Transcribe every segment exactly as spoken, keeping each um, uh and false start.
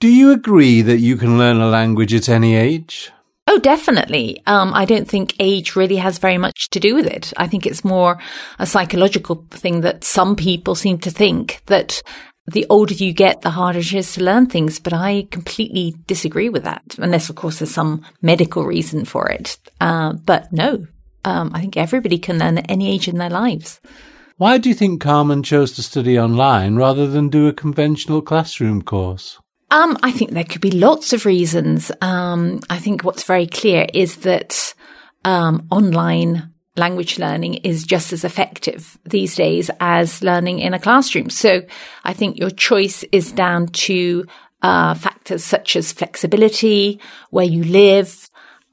Do you agree that you can learn a language at any age? Oh, definitely. Um, I don't think age really has very much to do with it. I think it's more a psychological thing that some people seem to think that the older you get, the harder it is to learn things. But I completely disagree with that, unless, of course, there's some medical reason for it. Uh, but no, um, I think everybody can learn at any age in their lives. Why do you think Carmen chose to study online rather than do a conventional classroom course? Um, I think there could be lots of reasons. Um, I think what's very clear is that um, online language learning is just as effective these days as learning in a classroom. So I think your choice is down to uh, factors such as flexibility, where you live,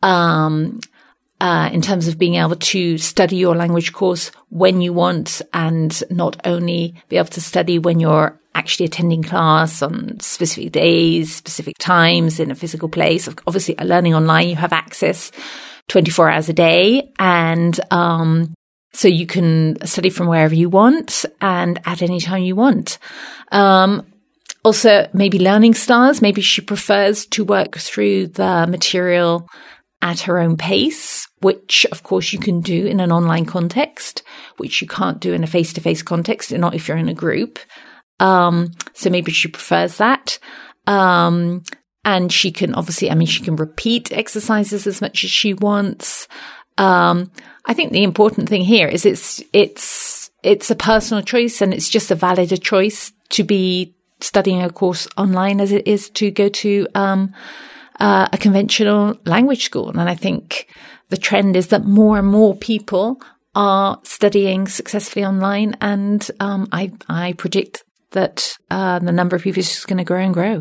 um, uh, in terms of being able to study your language course when you want, and not only be able to study when you're actually attending class on specific days, specific times in a physical place. Obviously, learning online, you have access twenty-four hours a day. And um, so you can study from wherever you want and at any time you want. Um, also, maybe learning styles. Maybe she prefers to work through the material at her own pace, which, of course, you can do in an online context, which you can't do in a face-to-face context, not if you're in a group. Um, so maybe she prefers that. Um, and she can obviously, I mean, she can repeat exercises as much as she wants. Um, I think the important thing here is it's, it's, it's a personal choice, and it's just a valid a choice to be studying a course online as it is to go to, um, uh, a conventional language school. And I think the trend is that more and more people are studying successfully online. And, um, I, I predict that uh, the number of people is just going to grow and grow.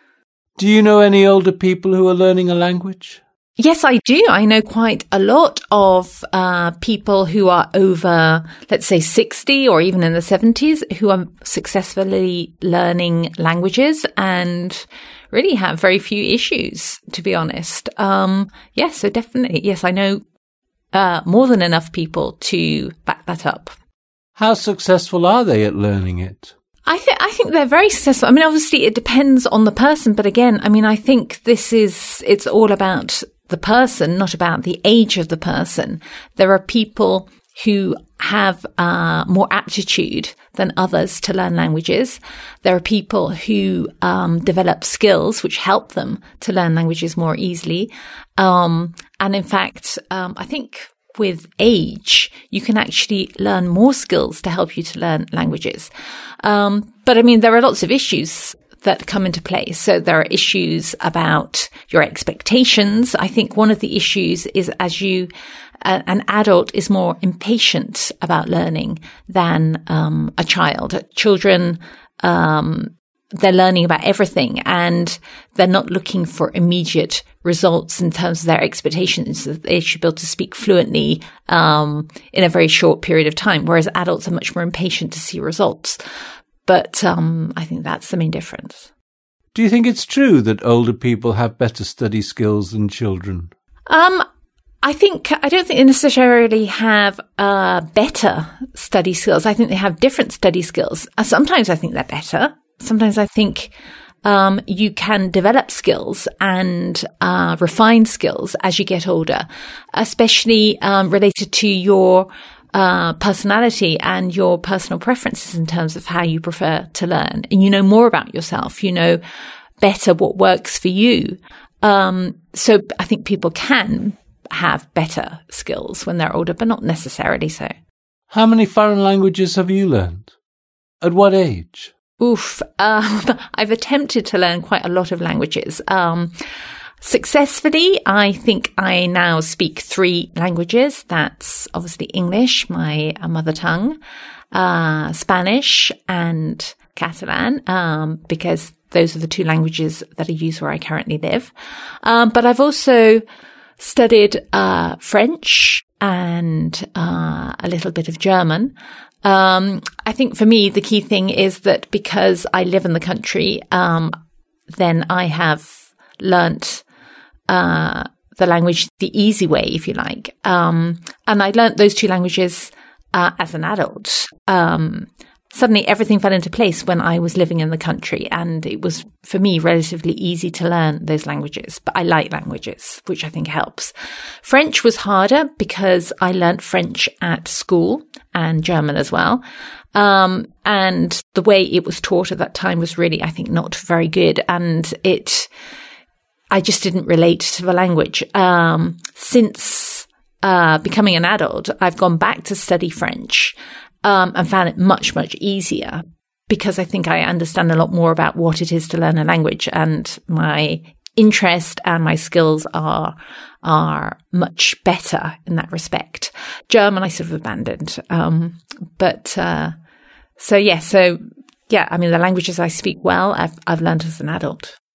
Do you know any older people who are learning a language? Yes, I do. I know quite a lot of uh, people who are over, let's say, sixty or even in the seventies who are successfully learning languages and really have very few issues, to be honest. Um, yes, so definitely. Yes, I know uh, more than enough people to back that up. How successful are they at learning it? I think I think they're very successful. I mean, obviously, it depends on the person. But again, I mean, I think this is, it's all about the person, not about the age of the person. There are people who have uh, more aptitude than others to learn languages. There are people who um, develop skills which help them to learn languages more easily. Um, and in fact, um, I think with age, you can actually learn more skills to help you to learn languages. Um, but I mean, there are lots of issues that come into play. So there are issues about your expectations. I think one of the issues is as you, uh, an adult is more impatient about learning than um, a child. Children, um, they're learning about everything and they're not looking for immediate results in terms of their expectations that they should be able to speak fluently um, in a very short period of time, whereas adults are much more impatient to see results. But um, I think that's the main difference. Do you think it's true that older people have better study skills than children? Um, I think, I don't think they necessarily have uh, better study skills. I think they have different study skills. Uh, sometimes I think they're better. Sometimes I think um, you can develop skills and uh, refine skills as you get older, especially um, related to your uh, personality and your personal preferences in terms of how you prefer to learn. And you know more about yourself. You know better what works for you. Um, so I think people can have better skills when they're older, but not necessarily so. How many foreign languages have you learned? At what age? Oof. Um, I've attempted to learn quite a lot of languages. Um, successfully, I think I now speak three languages. That's obviously English, my uh, mother tongue, uh, Spanish and Catalan, um, because those are the two languages that I use where I currently live. Um, but I've also studied uh, French and uh, a little bit of German. Um, I think for me, the key thing is that because I live in the country, um, then I have learnt uh, the language the easy way, if you like. Um, and I learnt those two languages uh, as an adult. Um, suddenly everything fell into place when I was living in the country, and it was, for me, relatively easy to learn those languages. But I like languages, which I think helps. French was harder because I learnt French at school, and German as well. Um, and the way it was taught at that time was really, I think, not very good. And it, I just didn't relate to the language. Um, since uh, becoming an adult, I've gone back to study French. Um, and found it much, much easier because I think I understand a lot more about what it is to learn a language, and my interest and my skills are are much better in that respect. German I sort of abandoned. Um, but uh, so, yeah, so, yeah, I mean, the languages I speak well, I've, I've learned as an adult.